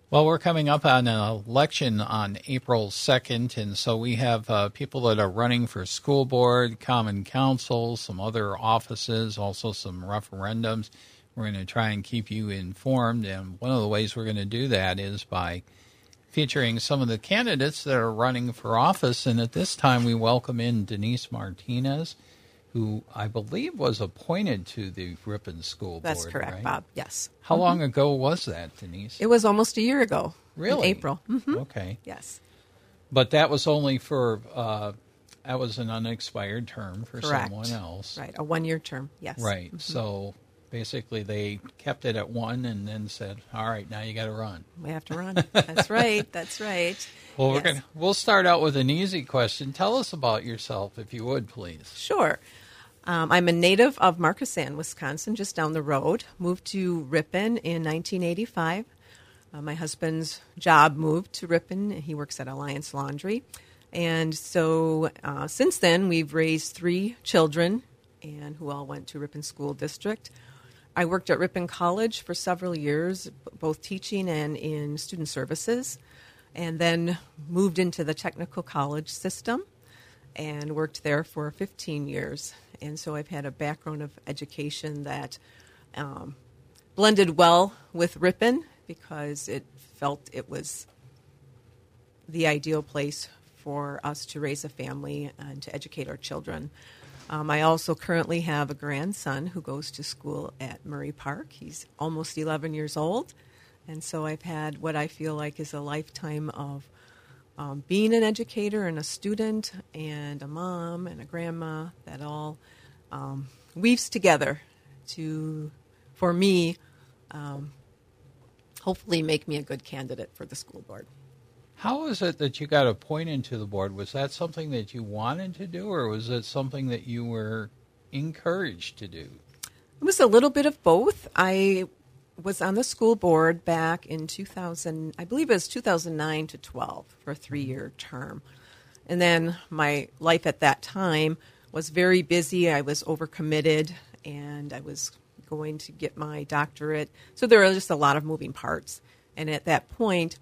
Well, we're coming up on an election on April 2nd, and so we have people that are running for school board, common council, some other offices, also some referendums. We're going to try and keep you informed, and one of the ways we're going to do that is by featuring some of the candidates that are running for office, and at this time we welcome in Denise Martinez, who I believe was appointed to the Ripon School Board. That's correct, right? Bob, yes. How long ago was that, Denise? It was almost a year ago. Really? In April. Mm-hmm. Okay. Yes. But that was only for, that was an unexpired term for Correct. someone else. Right, a one-year term, yes. Right. Mm-hmm. So basically they kept it at one and then said, all right, now you got to run. We have to run. That's right. That's right. Well, Yes. we'll start out with an easy question. Tell us about yourself, if you would, please. Sure. I'm a native of Markesan, Wisconsin, just down the road. Moved to Ripon in 1985. My husband's job moved to Ripon. He works at Alliance Laundry. And so since then, we've raised 3 children and who all went to Ripon School District. I worked at Ripon College for several years, both teaching and in student services, and then moved into the technical college system and worked there for 15 years. And so I've had a background of education that blended well with Ripon because it felt it was the ideal place for us to raise a family and to educate our children. I also currently have a grandson who goes to school at Murray Park. He's almost 11 years old. And so I've had what I feel like is a lifetime of being an educator and a student and a mom and a grandma that all weaves together to, for me, hopefully make me a good candidate for the school board. How is it that you got appointed to the board? Was that something that you wanted to do, or was it something that you were encouraged to do? It was a little bit of both. I was on the school board back in 2000, I believe it was 2009 to 12 for a 3-year term. And then my life at that time was very busy. I was overcommitted, and I was going to get my doctorate. So there were just a lot of moving parts. And at that point,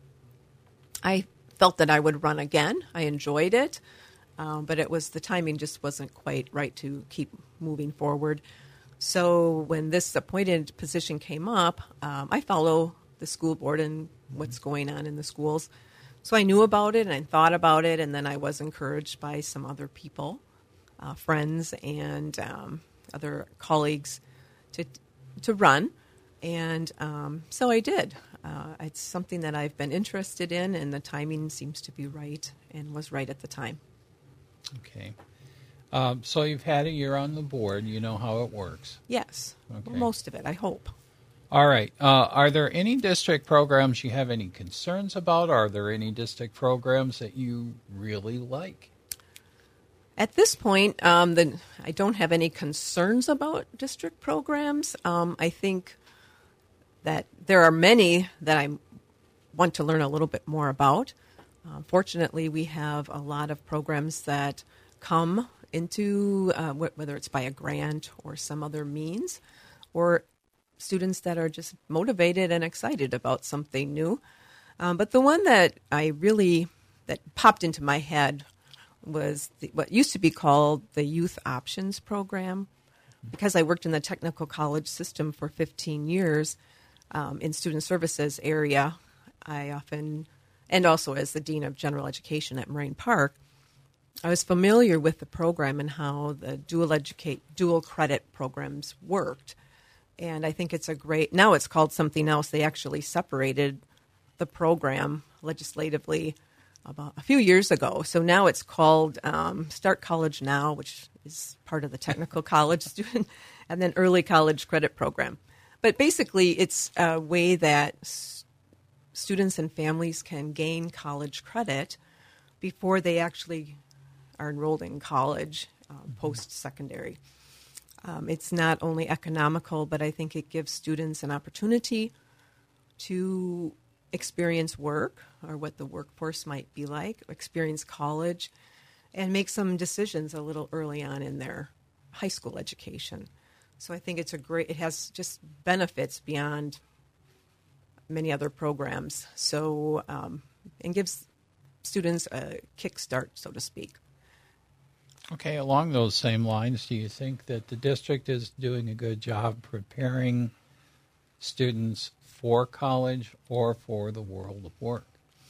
I felt that I would run again. I enjoyed it, but it was the timing just wasn't quite right to keep moving forward. So when this appointed position came up, I follow the school board and what's going on in the schools. So I knew about it and I thought about it, and then I was encouraged by some other people, friends and other colleagues to run. And so I did. It's something that I've been interested in, and the timing seems to be right and was right at the time. Okay. So you've had a year on the board. You know how it works. Yes. Okay. Well, most of it, I hope. All right. Are there any district programs you have any concerns about? Are there any district programs that you really like? At this point, I don't have any concerns about district programs. I think that there are many that I want to learn a little bit more about. Fortunately, we have a lot of programs that come into, whether it's by a grant or some other means, or students that are just motivated and excited about something new. But the one that that popped into my head was what used to be called the Youth Options Program. Because I worked in the technical college system for 15 years in student services area, I often, and also as the Dean of General Education at Moraine Park, I was familiar with the program and how the dual credit programs worked. And I think it's now it's called something else. They actually separated the program legislatively about a few years ago. So now it's called Start College Now, which is part of the technical college student, and then Early College Credit Program. But basically, it's a way that students and families can gain college credit before they actually are enrolled in college post-secondary. It's not only economical, but I think it gives students an opportunity to experience work or what the workforce might be like, experience college, and make some decisions a little early on in their high school education. So I think it has just benefits beyond many other programs. So, and gives students a kickstart, so to speak. Okay, along those same lines, do you think that the district is doing a good job preparing students for college or for the world of work?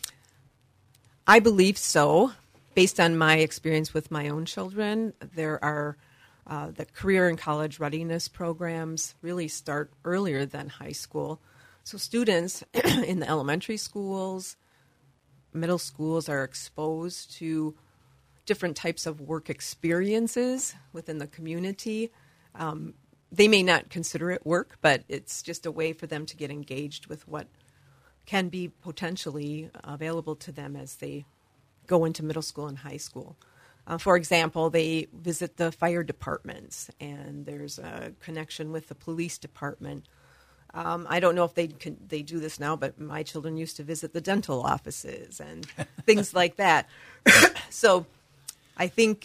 I believe so. Based on my experience with my own children, there are the career and college readiness programs really start earlier than high school. So students in the elementary schools, middle schools are exposed to different types of work experiences within the community. They may not consider it work, but it's just a way for them to get engaged with what can be potentially available to them as they go into middle school and high school. For example, they visit the fire departments, and there's a connection with the police department. I don't know if they do this now, but my children used to visit the dental offices and things like that. So I think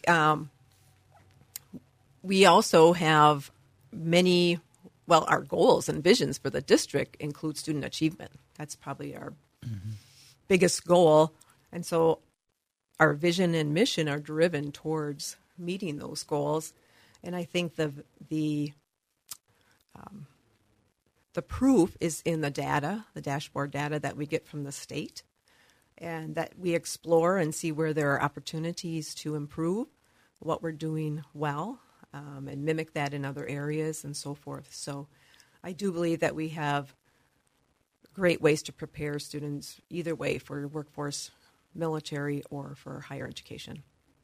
we also have many, well, our goals and visions for the district include student achievement. That's probably our biggest goal. And so our vision and mission are driven towards meeting those goals. And I think the proof is in the data, the dashboard data that we get from the state, and that we explore and see where there are opportunities to improve what we're doing well, and mimic that in other areas and so forth. So I do believe that we have great ways to prepare students either way for workforce, military, or for higher education.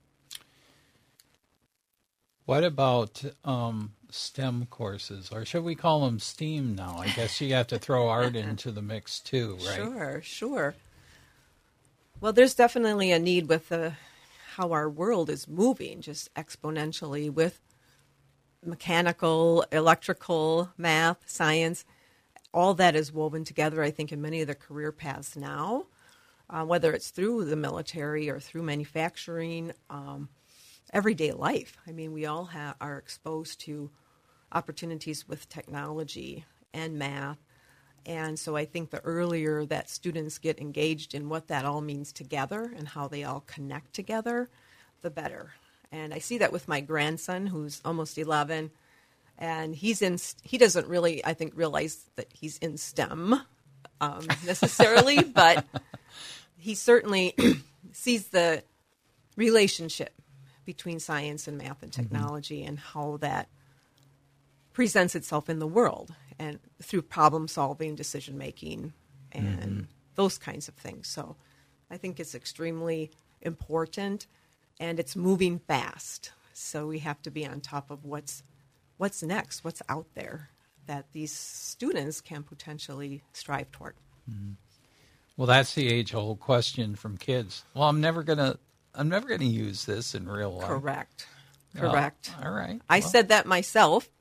What about STEM courses, or should we call them STEAM now? I guess you have to throw art into the mix too, right? Sure. Well, there's definitely a need with how our world is moving just exponentially with mechanical, electrical, math, science. All that is woven together, I think, in many of the career paths now, whether it's through the military or through manufacturing, everyday life. I mean, we all are exposed to opportunities with technology and math. And so I think the earlier that students get engaged in what that all means together and how they all connect together, the better. And I see that with my grandson, who's almost 11, and he doesn't really, I think, realize that he's in STEM necessarily, but he certainly sees the relationship between science and math and technology and how that presents itself in the world and through problem solving, decision making, and those kinds of things. So I think it's extremely important, and it's moving fast. So we have to be on top of what's next, what's out there that these students can potentially strive toward. Well, that's the age-old question from kids. Well, I'm never gonna use this in real life. Correct. All right. I said that myself.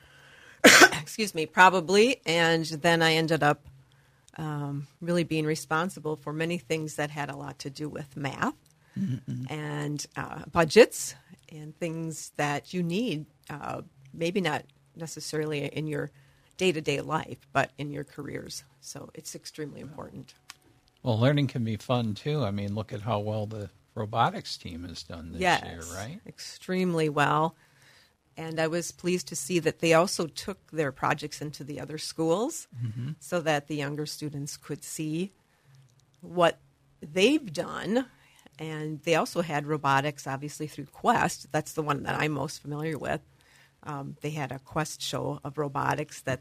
Excuse me, probably, and then I ended up really being responsible for many things that had a lot to do with math and budgets and things that you need, maybe not necessarily in your day-to-day life, but in your careers. So it's extremely important. Well, learning can be fun, too. I mean, look at how well the robotics team has done this year, right? Extremely well. And I was pleased to see that they also took their projects into the other schools so that the younger students could see what they've done. And they also had robotics, obviously, through Quest. That's the one that I'm most familiar with. They had a Quest show of robotics that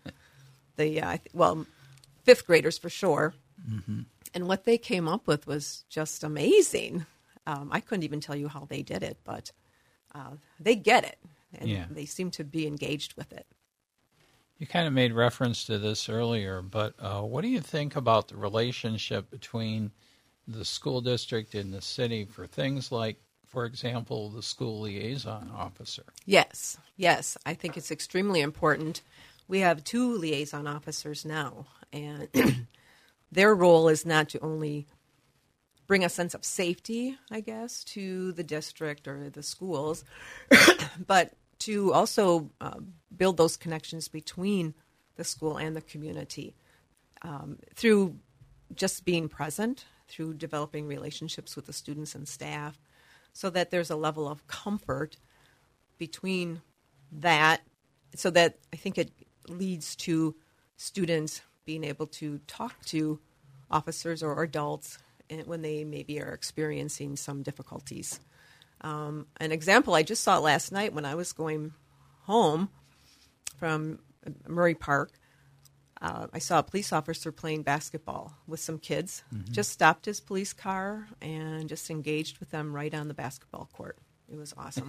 fifth graders for sure. And what they came up with was just amazing. I couldn't even tell you how they did it, but they get it. And they seem to be engaged with it. You kind of made reference to this earlier, but what do you think about the relationship between the school district and the city for things like, for example, the school liaison officer? Yes. I think it's extremely important. We have 2 liaison officers now, and their role is not to only bring a sense of safety, I guess, to the district or the schools, but to also build those connections between the school and the community. through just being present, through developing relationships with the students and staff, so that there's a level of comfort between that, so that I think it leads to students being able to talk to officers or adults when they maybe are experiencing some difficulties. An example I just saw last night when I was going home from Murray Park. I saw a police officer playing basketball with some kids, just stopped his police car and just engaged with them right on the basketball court. It was awesome.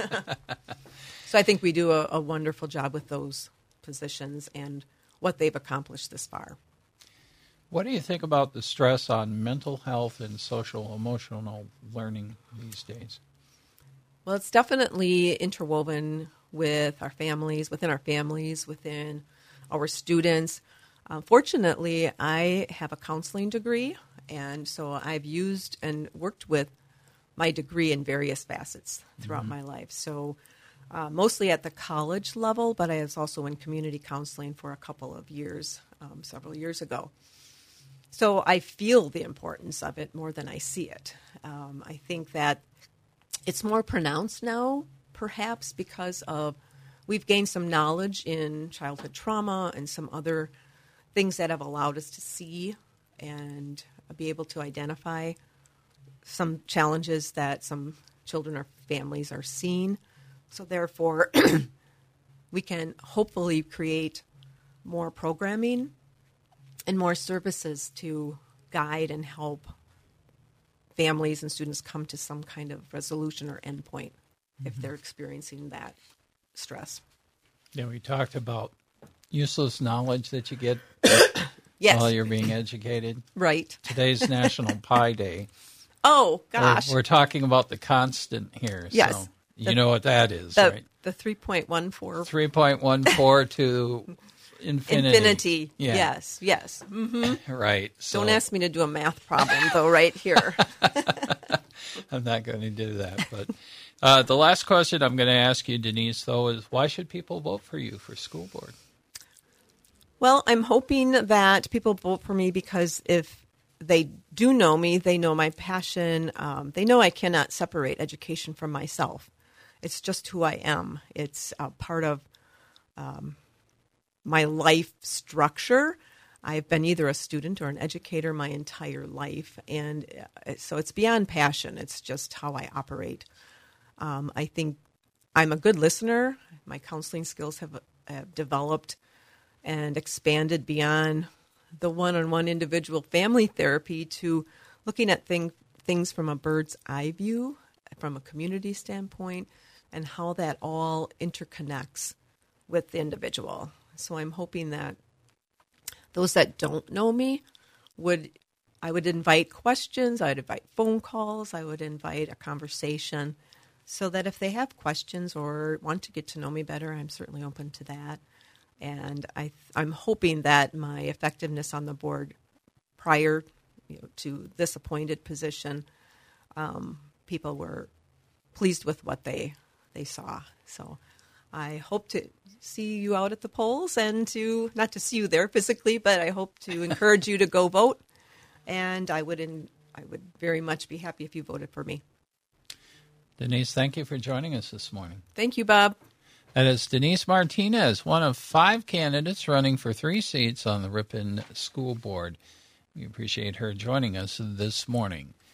So I think we do a wonderful job with those positions and what they've accomplished this far. What do you think about the stress on mental health and social emotional learning these days? Well, it's definitely interwoven with our families, within our students. Fortunately, I have a counseling degree, and so I've used and worked with my degree in various facets throughout my life. So mostly at the college level, but I was also in community counseling for a couple of years, several years ago. So I feel the importance of it more than I see it. I think that it's more pronounced now, perhaps because of we've gained some knowledge in childhood trauma and some other things that have allowed us to see and be able to identify some challenges that some children or families are seeing. So therefore, we can hopefully create more programming and more services to guide and help families and students come to some kind of resolution or endpoint if they're experiencing that stress. Yeah, we talked about useless knowledge that you get Yes. while you're being educated. Right. Today's National Pie Day. Oh, gosh. We're talking about the constant here. Yes. So you know what that is, right? The 3.14. 3.14 to infinity. Infinity. Yeah. Yes. Mm-hmm. Right. So Don't ask me to do a math problem, though, right here. I'm not going to do that. But the last question I'm going to ask you, Denise, though, is why should people vote for you for school board? Well, I'm hoping that people vote for me because if they do know me, they know my passion. They know I cannot separate education from myself. It's just who I am. It's a part of my life structure. I've been either a student or an educator my entire life, and so it's beyond passion. It's just how I operate. I think I'm a good listener. My counseling skills have developed and expanded beyond the one-on-one individual family therapy to looking at things from a bird's eye view, from a community standpoint, and how that all interconnects with the individual. So I'm hoping that those that don't know me I would invite questions, I would invite phone calls, I would invite a conversation so that if they have questions or want to get to know me better, I'm certainly open to that. And I'm hoping that my effectiveness on the board prior to this appointed position, people were pleased with what they saw. So I hope to see you out at the polls and not to see you there physically, but I hope to encourage you to go vote. And I would very much be happy if you voted for me. Denise, thank you for joining us this morning. Thank you, Bob. That is Denise Martinez, one of 5 candidates running for 3 seats on the Ripon School Board. We appreciate her joining us this morning.